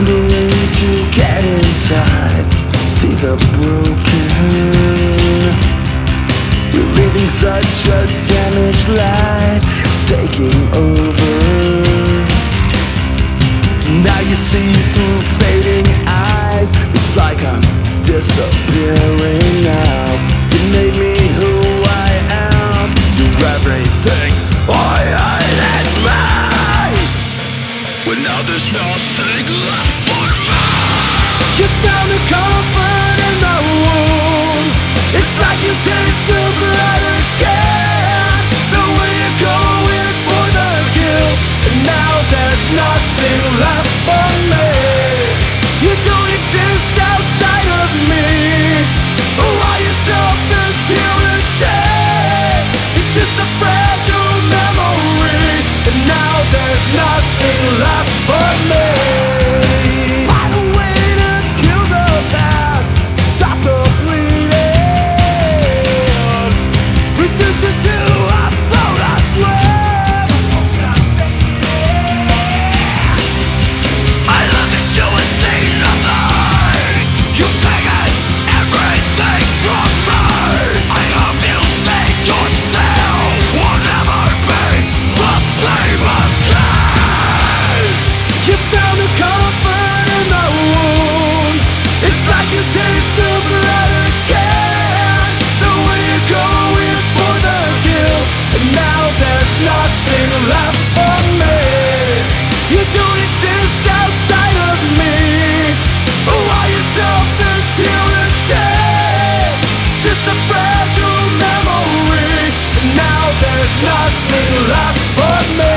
found a way to get inside, see the broken. We're living such a damaged life, it's taking over. Now you see through fading eyes, it's like I'm disappearing now. You made me who I am, you're everything I had in me. But now there's nothing left for me. You found a comfort in the wound, it's like you taste the blood again. The way you go in for the kill, and now there's nothing left for me. You don't exist outside of me. All your selfish purity, it's just a fragile memory, and now there's nothing left for me. Find a way to kill the past, stop the bleeding, reduce it to a photograph. Stop fading. I look at you and see nothing. You've taken everything from me. I hope you saved yourself. Will never be the same again. You found a comfort in the wound, it's like you taste the blood again. The way you go in for the kill, and now there's nothing left for me. You don't exist outside of me. All your selfish purity, just a fragile memory, and now there's nothing left for me.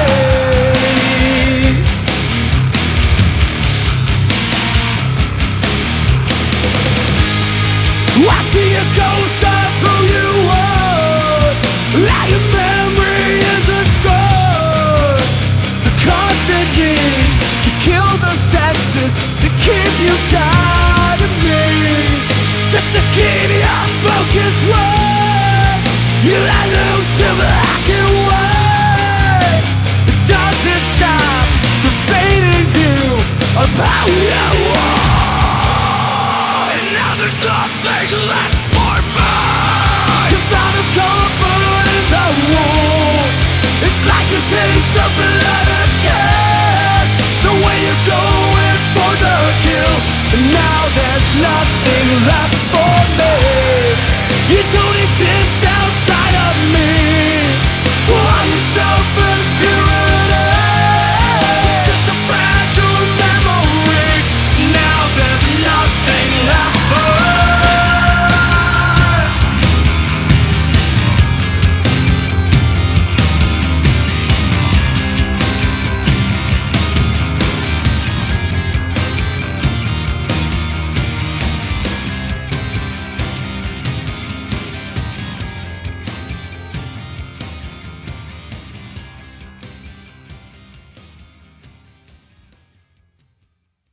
I see a ghost of who you were, like your memory is a scar. The constant need to kill the senses, to keep you tied to me, just to keep your focus wide. You let loose to black and white. It doesn't stop the fading view of how you are. And now there's nothing left